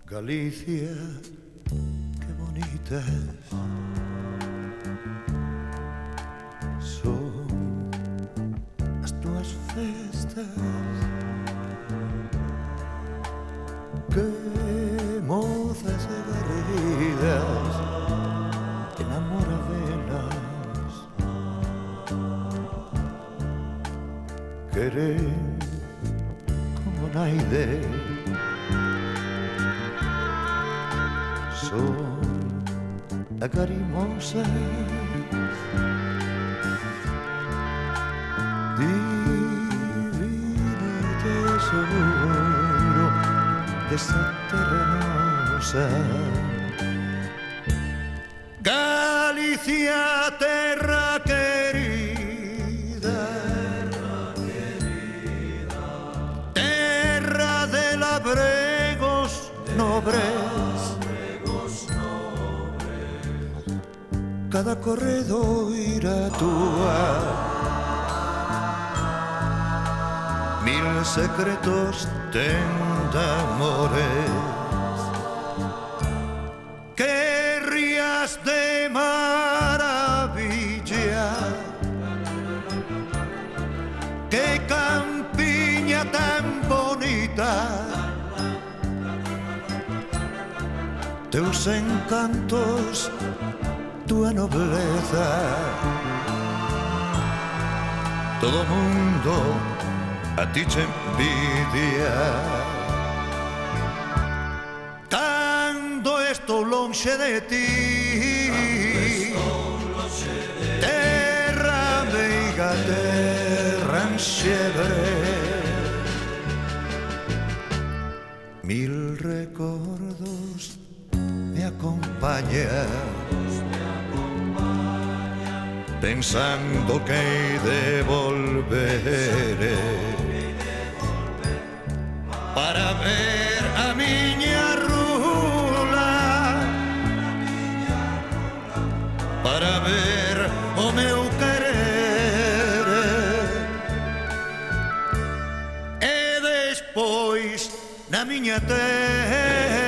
Galicia, qué bonita son as túas festas, que mozas e garridas enamoradelas queren como naide. Son agarimosas, divino tesoro desta terra nosa. Galicia, terra querida, terra de labregos nobres. Cada corredoira túa, mil secretos ten de amores, que rías de maravilla, que campiña tan bonita, teus encantos, túa nobleza, todo mundo a ti che envidia. Cando estou lonxe de ti, terra meiga, terra enxebre, mil recordos me acompañan, pensando que hei de volver para ver a miña rula, para ver o meu querer, e despois na miña terra